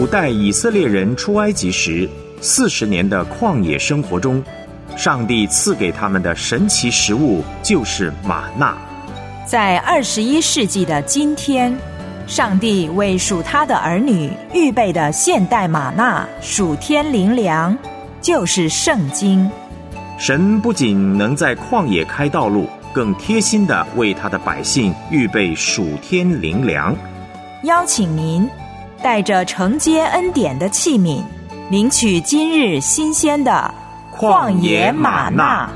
古代以色列人出埃及时40年的旷野生活中，上帝赐给他们的神奇食物就是玛纳。 在21世纪的今天，上帝为属他的儿女预备的现代玛纳属天灵粮，就是圣经。 神不仅能在旷野开道路，更贴心地为他的百姓预备属天灵粮。 邀请您带着承接恩典的器皿，领取今日新鲜的旷野玛纳。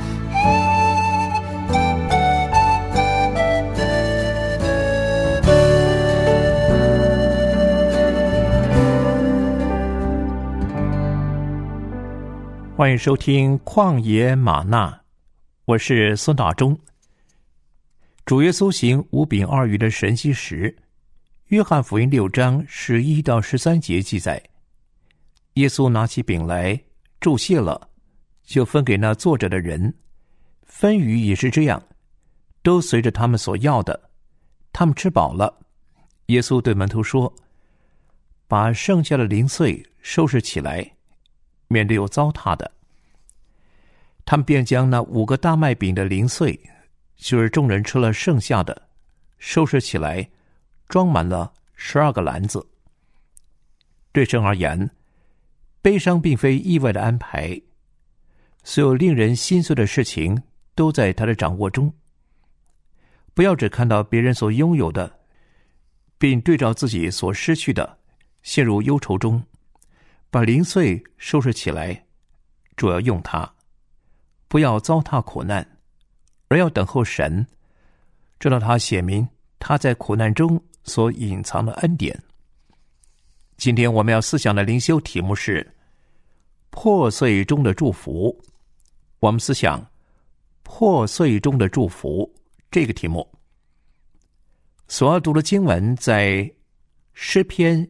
欢迎收听旷野玛纳，我是孙大中。主耶稣行5饼2鱼的神迹时，约翰福音6章11到13节记载，耶稣拿起饼来，祝谢了，就分给那坐着的人。分鱼也是这样，都随着他们所要的。他们吃饱了，耶稣对门徒说，把剩下的零碎收拾起来，免得有糟蹋的。他们便将那5个大麦饼的零碎，就是众人吃了剩下的，收拾起来，装满了12个篮子。对神而言，悲伤并非意外的安排，所有令人心碎的事情都在他的掌握中。不要只看到别人所拥有的，并对照自己所失去的，陷入忧愁中。把零碎收拾起来，主要用它，不要糟蹋苦难，而要等候神，直到他显明他在苦难中所隐藏的恩典。今天我们要思想的灵修题目是破碎中的祝福。我们思想破碎中的祝福这个题目。所要读的经文在诗篇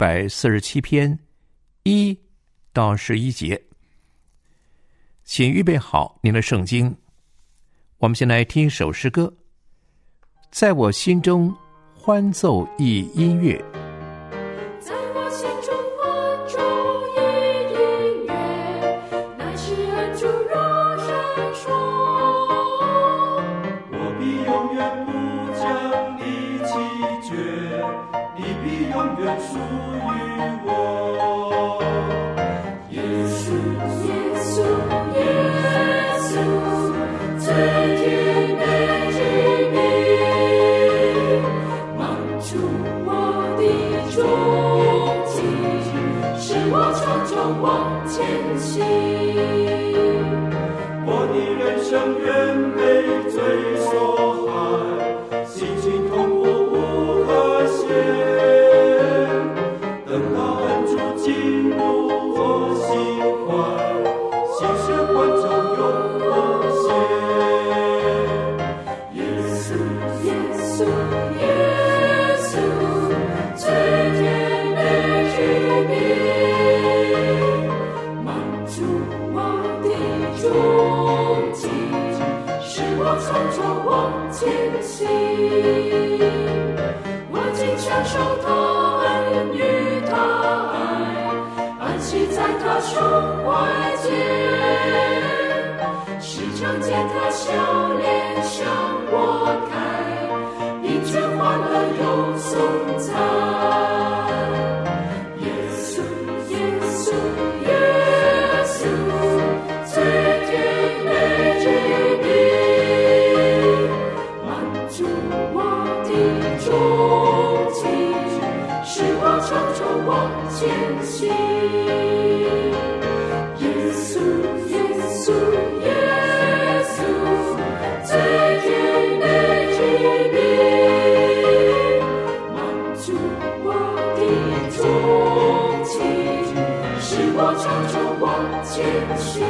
147篇1到11节。请预备好您的圣经，我们先来听一首诗歌，在我心中欢奏一音乐。 在我心中欢奏一音乐，乃是恩主若闪烁。 我必永远不将你弃绝，你必永远属于我。 耶稣，耶稣，耶稣，最甜美之名，蒙住我的终极，使我常常往前行。 我的人生原被罪所害，心情痛苦无和谐，等到恩主进入我心怀，心事欢畅永无限。 耶稣，耶稣，耶稣，最甜美之名，蒙住我的终极，使我常常往前行。我竟享受他恩与他爱，安息在他胸怀间，时常见他笑脸向我开，因却欢乐又颂赞。耶稣，耶稣，耶稣，最甜美之名，满足我的终极，使我常常往前行。耶稣，耶稣，耶稣，最甜美之名，满足我的终极，使我常常往前行，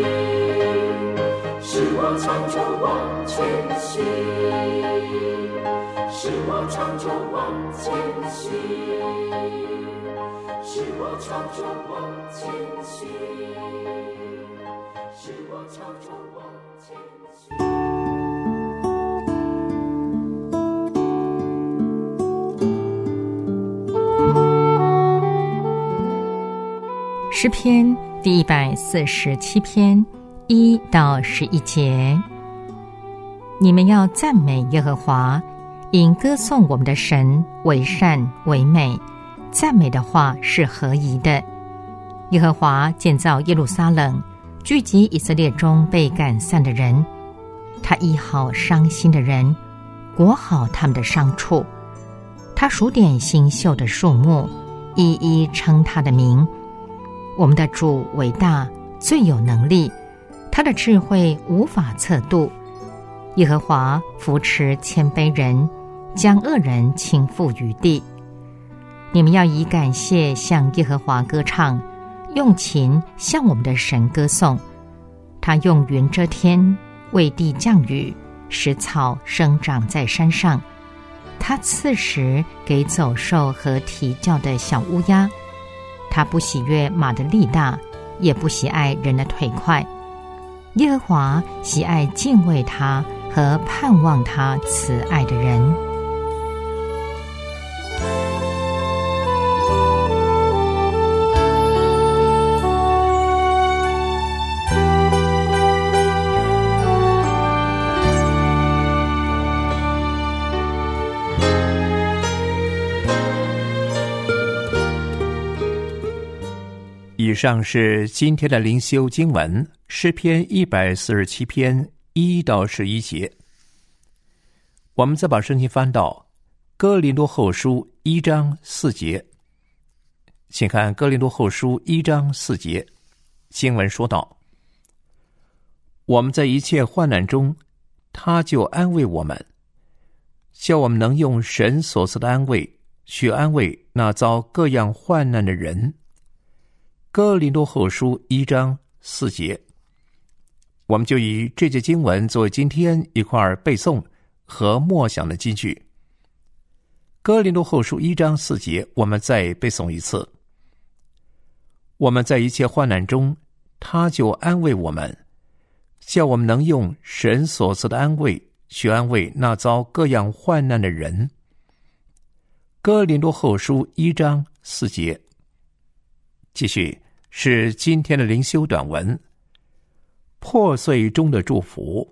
使我常常往前行，使我常常往前行，使我常常往前行，使我常常往前行。 诗篇第147篇1到11节。你们要赞美耶和华，因歌颂我们的神为善为美，赞美的话是合宜的。耶和华建造耶路撒冷，聚集以色列中被赶散的人，他医好伤心的人，裹好他们的伤处。他数点新秀的树木，一一称他的名。我们的主伟大，最有能力，他的智慧无法测度。耶和华扶持谦卑人，将恶人倾覆于地。你们要以感谢向耶和华歌唱，用琴向我们的神歌颂。他用云遮天，为地降雨，使草生长在山上。他赐食给走兽和啼叫的小乌鸦。他不喜悦马的力大，也不喜爱人的腿快。耶和华喜爱敬畏他和盼望他慈爱的人。 以上是今天的灵修经文，诗篇147篇1到11节。我们再把圣经翻到哥林多后书1章4节，请看哥林多后书1章4节，经文说道：我们在一切患难中，他就安慰我们，叫我们能用神所赐的安慰去安慰那遭各样患难的人。哥林多后书1章4节，我们就以这节经文作为今天一块背诵和默想的金句。哥林多后书1章4节，我们再背诵一次。我们在一切患难中，他就安慰我们，叫我们能用神所赐的安慰去安慰那遭各样患难的人。哥林多后书1章4节。继续是今天的灵修短文，破碎中的祝福。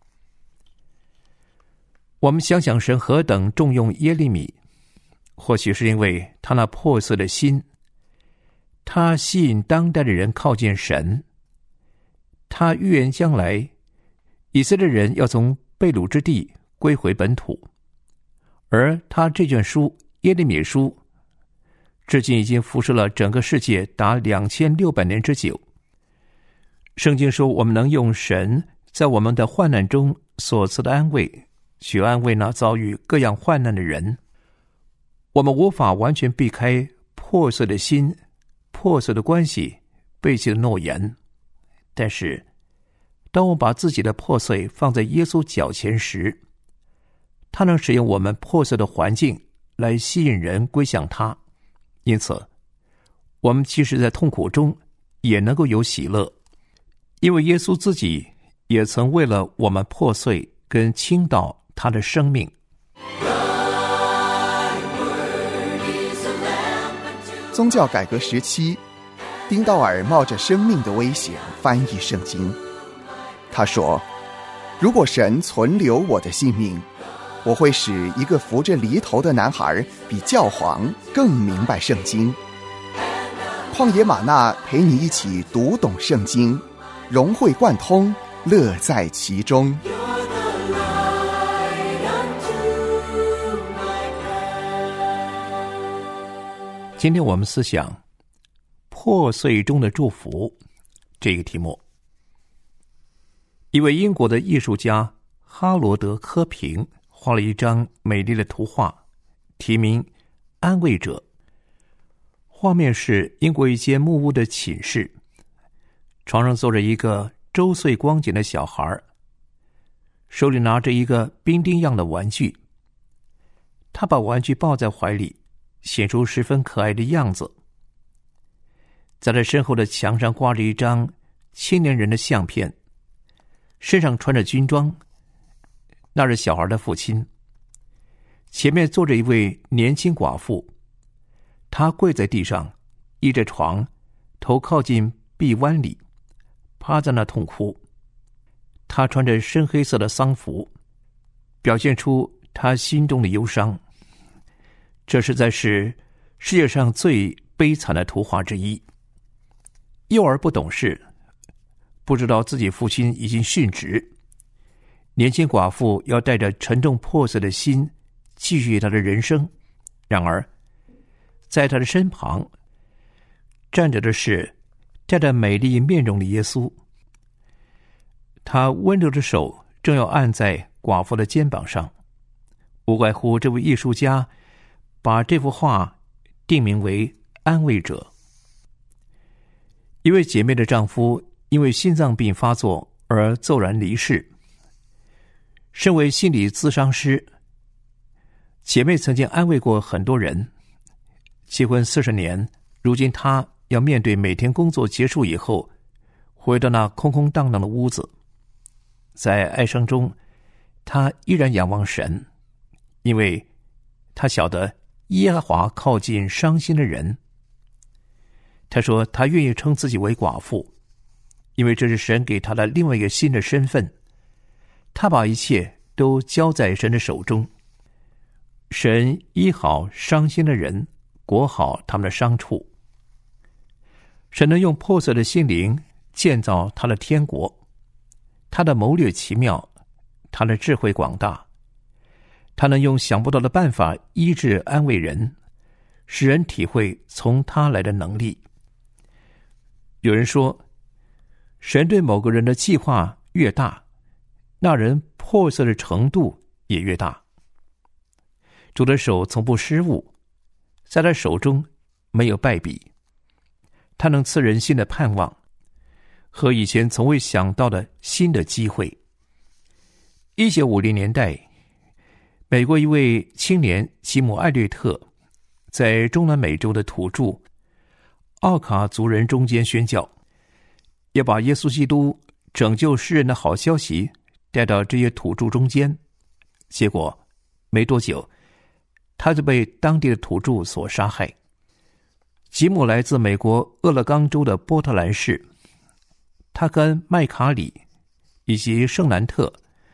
我们想想神何等重用耶利米，或许是因为他那破碎的心，他吸引当代的人靠近神，他预言将来以色列人要从被掳之地归回本土，而他这卷书耶利米书至今已经辐射了整个世界达2600年之久。圣经说，我们能用神在我们的患难中所赐的安慰去安慰那遭遇各样患难的人。我们无法完全避开破碎的心、破碎的关系、背弃的诺言，但是当我们把自己的破碎放在耶稣脚前时，他能使用我们破碎的环境来吸引人归向他。因此我们即使在痛苦中也能够有喜乐，因为耶稣自己也曾为了我们破碎跟倾倒他的生命。 宗教改革时期，丁道尔冒着生命的危险翻译圣经。他说，如果神存留我的性命，我会使一个扶着犁头的男孩比教皇更明白圣经。旷野玛纳陪你一起读懂圣经，融会贯通，乐在其中。 今天我们思想破碎中的祝福这个题目。一位英国的艺术家哈罗德·科平画了一张美丽的图画，题名《安慰者》。画面是英国一间木屋的寝室，床上坐着一个周岁光景的小孩，手里拿着一个兵丁样的玩具。他把玩具抱在怀里，显出十分可爱的样子。在他身后的墙上挂着一张青年人的相片，身上穿着军装，那是小孩的父亲。前面坐着一位年轻寡妇，她跪在地上，依着床， 头靠近臂弯里，趴在那痛哭。他穿着深黑色的丧服，表现出他心中的忧伤。这实在是世界上最悲惨的图画之一。幼儿不懂事，不知道自己父亲已经殉职，年轻寡妇要带着沉重破碎的心继续她的人生。然而在她的身旁站着的是带着美丽面容的耶稣，他温柔的手正要按在寡妇的肩膀上。无怪乎这位艺术家把这幅画定名为安慰者。一位姐妹的丈夫因为心脏病发作而骤然离世。身为心理咨商师，姐妹曾经安慰过很多人。结婚40年，如今她要面对每天工作结束以后回到那空空荡荡的屋子。在哀伤中，她依然仰望神，因为她晓得耶和华靠近伤心的人。她说她愿意称自己为寡妇，因为这是神给她的另外一个新的身份。她把一切都交在神的手中。神医好伤心的人，裹好他们的伤处。神能用破碎的心灵建造他的天国。他的谋略奇妙，他的智慧广大，他能用想不到的办法医治安慰人，使人体会从他来的能力。有人说，神对某个人的计划越大，那人破碎的程度也越大。主的手从不失误，在他手中没有败笔。他能赐人新的盼望和以前从未想到的新的机会。1950年代，美国一位青年吉姆·艾略特在中南美洲的土著奥卡族人中间宣教，要把耶稣基督拯救世人的好消息带到这些土著中间。结果没多久，他就被当地的土著所杀害。吉姆来自美国俄勒冈州的波特兰市，他跟麦卡里以及圣兰特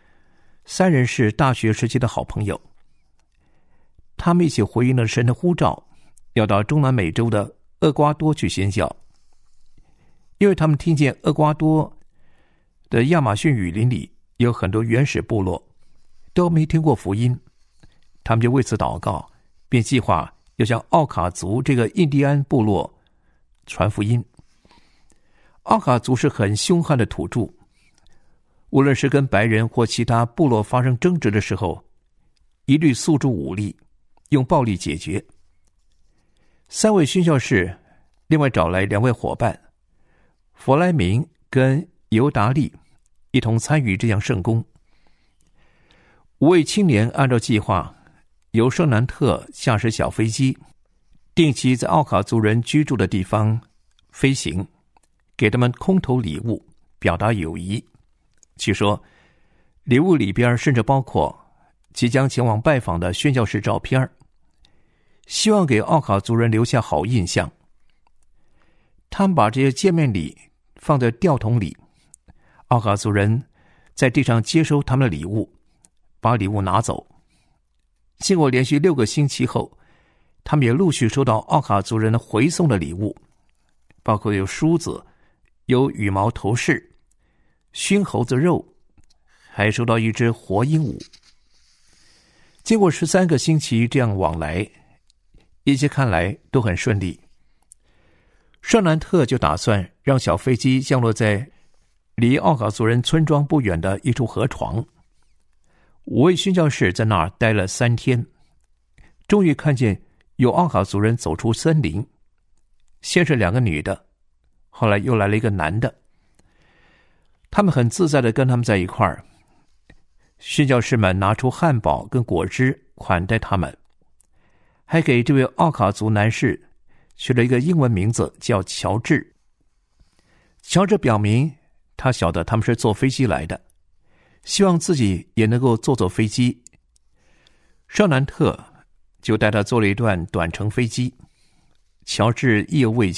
3人是大学时期的好朋友。他们一起回应了神的呼召，要到中南美洲的厄瓜多去宣教。因为他们听见厄瓜多的亚马逊雨林里有很多原始部落都没听过福音，他们就为此祷告，并计划要向奥卡族这个印第安部落传福音。奥卡族是很凶悍的土著，无论是跟白人或其他部落发生争执的时候，一律诉诸武力，用暴力解决。3位宣教士另外找来2位伙伴弗莱明跟尤达利，一同参与这项圣工。5位青年按照计划，由圣南特驾驶小飞机，定期在奥卡族人居住的地方飞行，给他们空投礼物，表达友谊。据说礼物里边甚至包括即将前往拜访的宣教士照片，希望给奥卡族人留下好印象。他们把这些见面礼放在吊桶里，奥卡族人在地上接收他们的礼物，把礼物拿走。经过连续6个星期后，他们也陆续收到奥卡族人的回送的礼物，包括有梳子，有羽毛头饰，熏猴子肉，还收到一只活鹦鹉。经过13个星期这样往来，一切看来都很顺利。圣南特就打算让小飞机降落在离奥卡族人村庄不远的一处河床。5位宣教士在那儿待了3天，终于看见有奥卡族人走出森林，先是2个女的，后来又来了一个男的。他们很自在地跟他们在一块儿。宣教士们拿出汉堡跟果汁款待他们，还给这位奥卡族男士取了一个英文名字叫乔治。乔治表明他晓得他们是坐飞机来的，希望自己也能够坐飞机。圣南特就带他坐了一段短程飞机。乔治意犹未尽，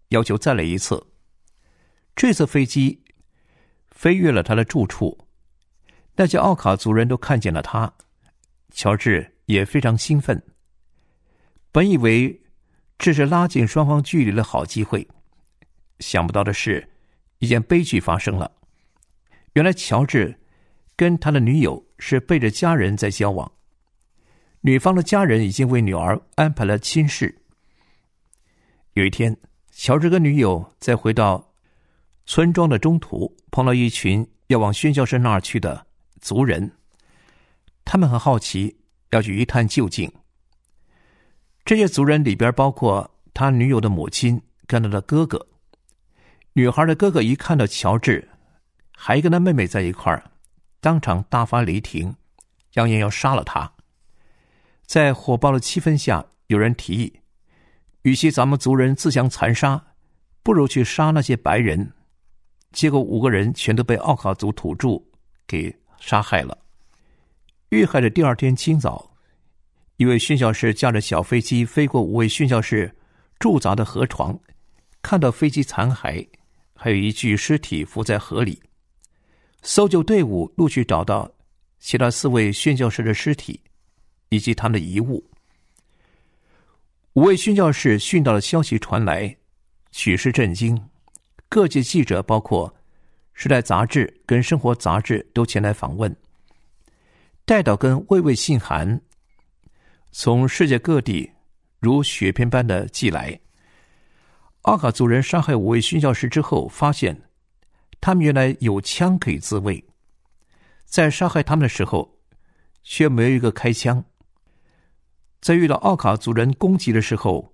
要求再来一次。这次飞机飞越了他的住处，那些奥卡族人都看见了他，乔治也非常兴奋。本以为这是拉近双方距离的好机会，想不到的是，一件悲剧发生了。原来乔治跟他的女友是背着家人在交往，女方的家人已经为女儿安排了亲事。有一天，乔治跟女友在回到村庄的中途，碰到一群要往宣教士那儿去的族人，他们很好奇，要去一探究竟。这些族人里边包括他女友的母亲跟他的哥哥。女孩的哥哥一看到乔治还跟他妹妹在一块儿，当场大发雷霆，扬言要杀了他。在火爆的气氛下，有人提议，与其咱们族人自相残杀，不如去杀那些白人。结果5个人全都被奥卡族土著给杀害了。遇害的第二天清早，一位宣教士驾着小飞机飞过5位宣教士驻扎的河床，看到飞机残骸，还有一具尸体浮在河里。搜救队伍陆续找到其他4位宣教士的尸体以及他们的遗物。5位宣教士殉道的消息传来，举世震惊。各界记者包括时代杂志跟生活杂志都前来访问，代祷跟慰问信函从世界各地如雪片般的寄来。奥卡族人杀害5位宣教士之后，发现他们原来有枪可以自卫，在杀害他们的时候却没有一个开枪。在遇到奥卡族人攻击的时候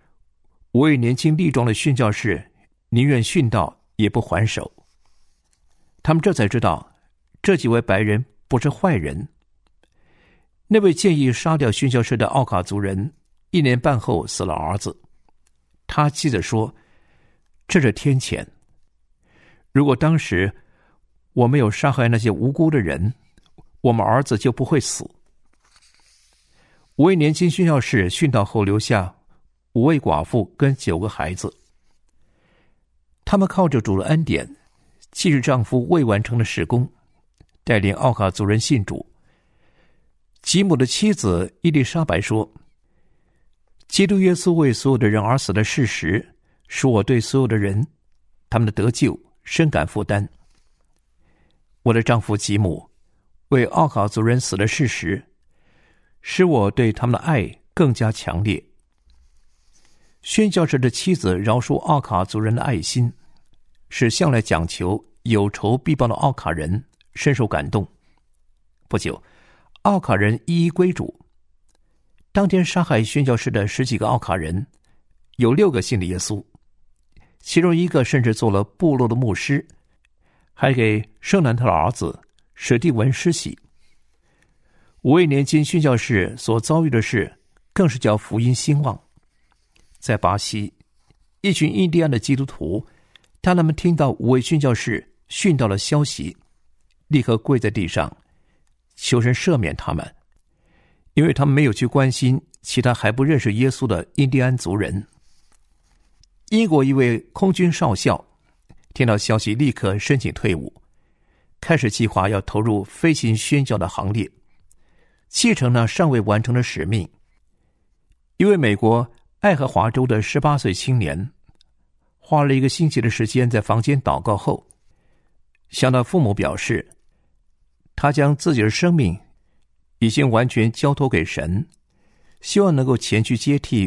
，5位年轻力壮的宣教士宁愿殉道也不还手。他们这才知道这几位白人不是坏人。那位建议杀掉宣教士的奥卡族人1年半后死了儿子，他记着说，这是天谴，如果当时我没有杀害那些无辜的人，我们儿子就不会死。5位年轻宣教士殉道后留下5位寡妇跟9个孩子，他们靠着主的恩典，继续丈夫未完成的事工，带领奥卡族人信主。吉姆的妻子伊丽莎白说，基督耶稣为所有的人而死的事实，使我对所有的人他们的得救深感负担。我的丈夫吉姆为奥卡族人死的事实，使我对他们的爱更加强烈。宣教士的妻子饶恕奥卡族人的爱心，使向来讲求有仇必报的奥卡人深受感动。不久，奥卡人一一归主。当天杀害宣教士的10几个奥卡人，有6个信了耶稣，其中1个甚至做了部落的牧师，还给圣南特的儿子史蒂文施洗。5位年轻宣教士所遭遇的事，更是叫福音兴旺。在巴西，一群印第安的基督徒，当他们听到5位宣教士殉道的消息，立刻跪在地上求神赦免他们，因为他们没有去关心其他还不认识耶稣的印第安族人。英国一位空军少校听到消息，立刻申请退伍，开始计划要投入飞行宣教的行列，继承了尚未完成的使命。一位美国爱荷华州的18岁青年，花了1个星期的时间在房间祷告后，向他父母表示，他将自己的生命已经完全交托给神，希望能够前去接替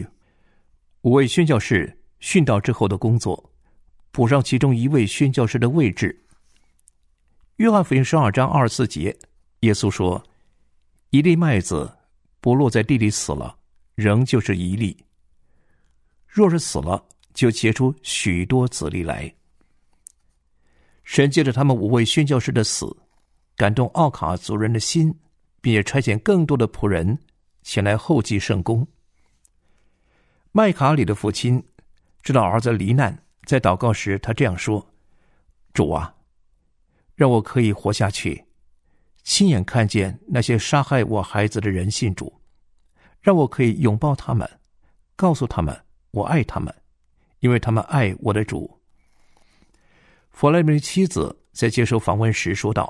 5位宣教士殉道之后的工作，补上其中1位宣教士的位置。约翰福音12章24节，耶稣说，一粒麦子不落在地里死了，仍旧是一粒；若是死了，就结出许多子粒来。神借着他们5位宣教士的死，感动奥卡族人的心，并且差遣更多的仆人前来后继圣功。麦卡里的父亲知道儿子罹难，在祷告时他这样说，主啊，让我可以活下去，亲眼看见那些杀害我孩子的人信主，让我可以拥抱他们，告诉他们我爱他们， 因为他们爱我的主。弗拉梅的妻子在接受访问时说道：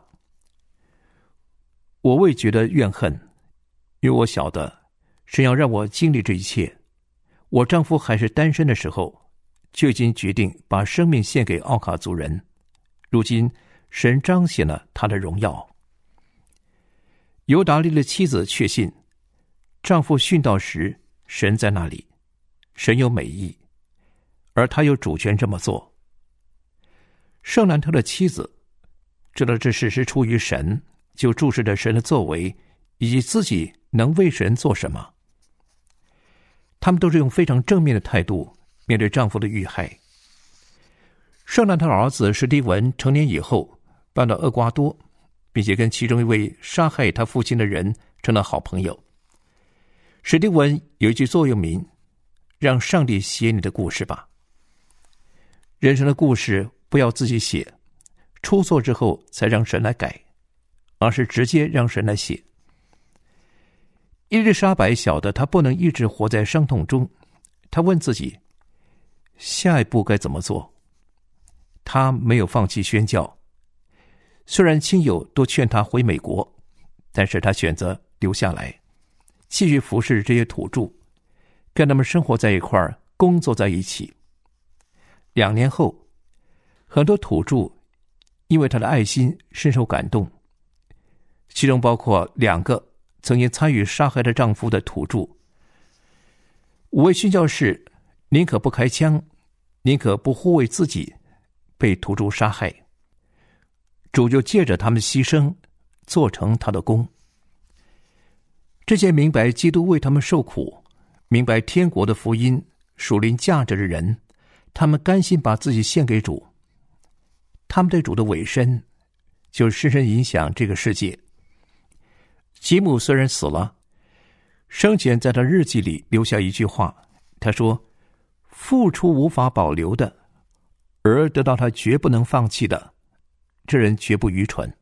我未觉得怨恨，因为我晓得神要让我经历这一切。我丈夫还是单身的时候，就已经决定把生命献给奥卡族人。如今神彰显了他的荣耀。犹达利的妻子确信，丈夫殉道时神在那里，神有美意，而他有主权这么做。圣兰特的妻子知道这事是出于神，就注视着神的作为以及自己能为神做什么。他们都是用非常正面的态度面对丈夫的遇害。圣兰特的儿子史蒂文成年以后搬到厄瓜多，并且跟其中一位杀害他父亲的人成了好朋友。史蒂文有一句座右铭：让上帝写你的故事吧。人生的故事不要自己写，出错之后才让神来改，而是直接让神来写。伊丽莎白晓得她不能一直活在伤痛中，她问自己下一步该怎么做。她没有放弃宣教，虽然亲友都劝她回美国，但是她选择留下来，继续服侍这些土著，跟他们生活在一块儿，工作在一起。2年后，很多土著因为他的爱心深受感动，其中包括2个曾经参与杀害她丈夫的土著。5位宣教士宁可不开枪，宁可不护卫自己，被土著杀害。主就借着他们牺牲，做成他的功。这些明白基督为他们受苦，明白天国的福音、属灵价值的人，他们甘心把自己献给主。他们对主的委身就深深影响这个世界。吉姆虽然死了，生前在他日记里留下一句话，他说：付出无法保留的，而得到他绝不能放弃的，这人绝不愚蠢。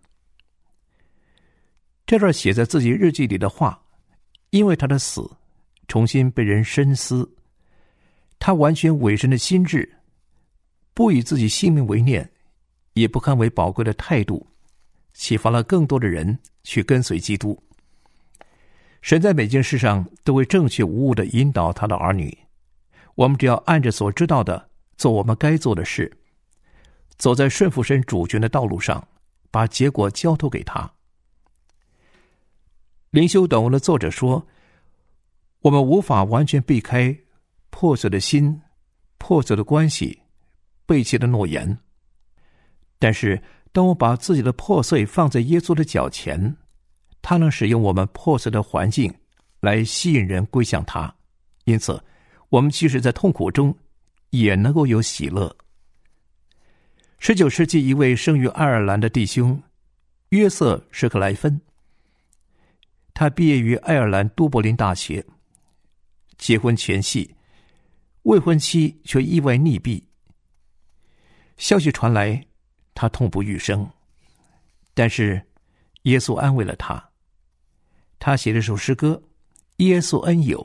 这段写在自己日记里的话，因为他的死重新被人深思。他完全委身的心智，不以自己性命为念，也不看为宝贵的态度，启发了更多的人去跟随基督。神在每件事上都会正确无误地引导他的儿女，我们只要按着所知道的做我们该做的事，走在顺服神主权的道路上，把结果交托给他。灵修短文的作者说，我们无法完全避开破碎的心、破碎的关系、背弃的诺言，但是当我把自己的破碎放在耶稣的脚前，他能使用我们破碎的环境来吸引人归向他，因此我们即使在痛苦中也能够有喜乐。19世纪一位生于爱尔兰的弟兄约瑟·施克莱芬，他毕业于爱尔兰都柏林大学，结婚前夕未婚妻却意外溺毙。消息传来，他痛不欲生，但是耶稣安慰了他。他写了首诗歌《耶稣恩友》，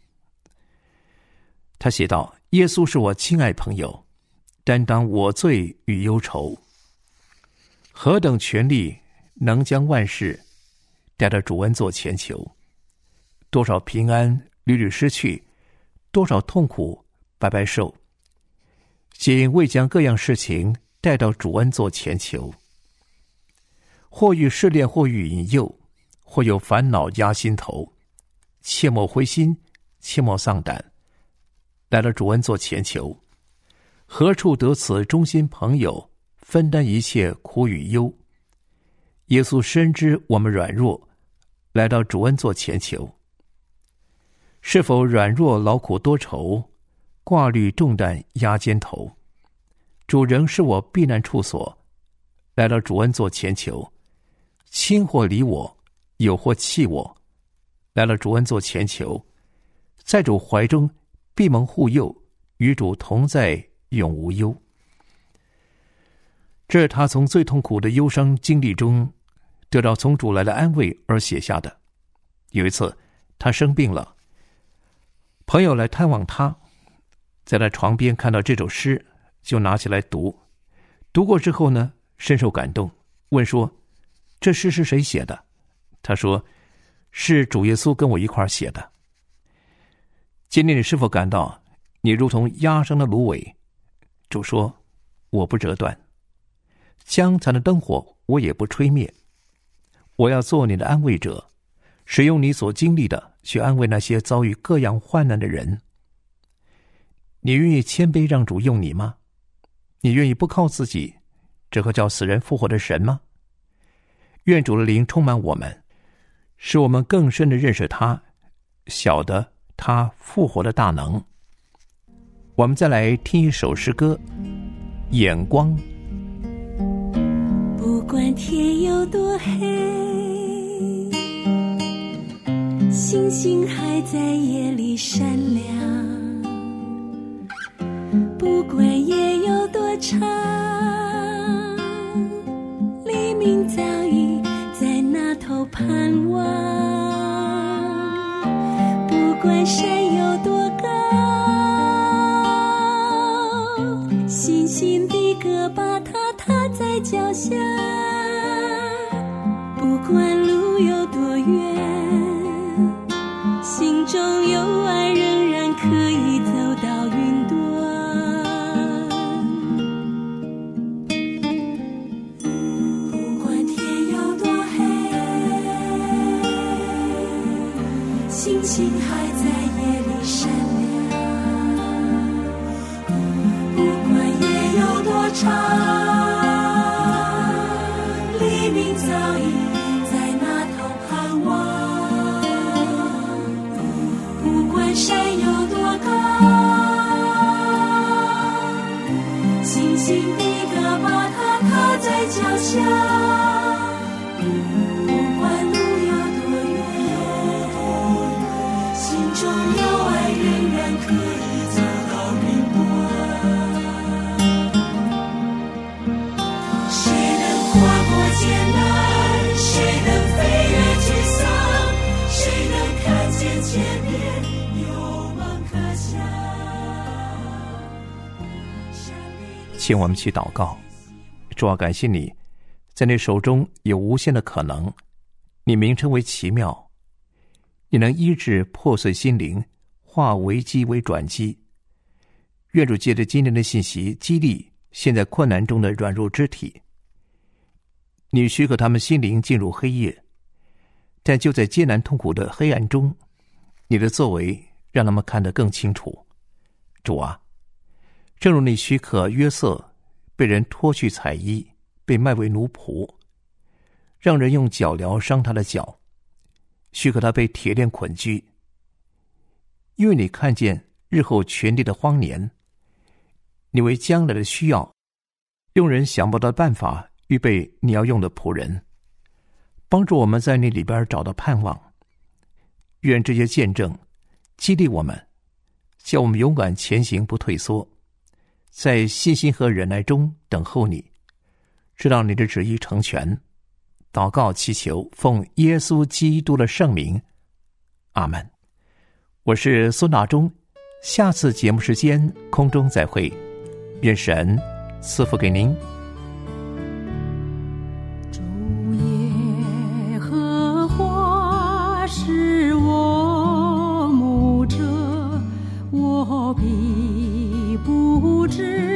他写道：耶稣是我亲爱朋友，担当我罪与忧愁，何等权力能将万事带到主恩座前求，多少平安屡屡失去，多少痛苦白白受，皆因未将各样事情带到主恩座前求。或遇试炼，或遇引诱，或有烦恼压心头，切莫灰心，切莫丧胆，来到主恩座前求。何处得此忠心朋友，分担一切苦与忧？耶稣深知我们软弱，来到主恩座前求。是否软弱劳苦多愁，挂虑重担压肩头？主仍是我避难处所，来到主恩座前求。亲或离我，友或弃我，来到主恩座前求。在主怀中必蒙护佑，与主同在永无忧。这是他从最痛苦的忧伤经历中得到从主来的安慰而写下的。有一次他生病了，朋友来探望他， 在他床边看到这首诗，就拿起来读。读过之后呢，深受感动，问说：“这诗是谁写的？”他说：“是主耶稣跟我一块儿写的。”今天你是否感到你如同压伤的芦苇？主说：“我不折断，将残的灯火我也不吹灭。我要做你的安慰者，使用你所经历的去安慰那些遭遇各样患难的人。”你愿意谦卑让主用你吗？你愿意不靠自己，只靠叫死人复活的神吗？愿主的灵充满我们，使我们更深的认识他，晓得他复活的大能。我们再来听一首诗歌《眼光》。 不管天有多黑，星星还在夜里闪亮，不管夜有多长，黎明早已在那头盼望。不管山有多高，星星的歌把它踏在脚下。不管路有多远，心中有爱仍然可以走到云端。不管天有多黑，星星还在夜里闪亮。不管夜有多长，黎明早已在那头盼望。不管山有多高，星星的歌把它踏在脚下。不管路有多远，心中有爱仍然可以走到云端。谁能跨过艰难？谁能飞越沮丧？谁能看见前面有梦可想？ 请我们去祷告。主啊，感谢你，在你手中有无限的可能，你名称为奇妙，你能医治破碎心灵，化危机为转机。愿主借着今天的信息激励现在困难中的软弱肢体，你许可他们心灵进入黑夜，但就在艰难痛苦的黑暗中，你的作为让他们看得更清楚。主啊，正如你许可约瑟被人脱去彩衣，被卖为奴仆，让人用脚镣伤他的脚，许可他被铁链捆拘。因为你看见日后权力的荒年，你为将来的需要，用人想不到的办法预备你要用的仆人，帮助我们在你里边找到盼望。愿这些见证激励我们，叫我们勇敢前行，不退缩，在信心和忍耐中等候你，直到你的旨意成全。祷告祈求，奉耶稣基督的圣名，阿们。我是孙大中，下次节目时间空中再会，愿神赐福给您。 主耶和华是我牧者，我必不致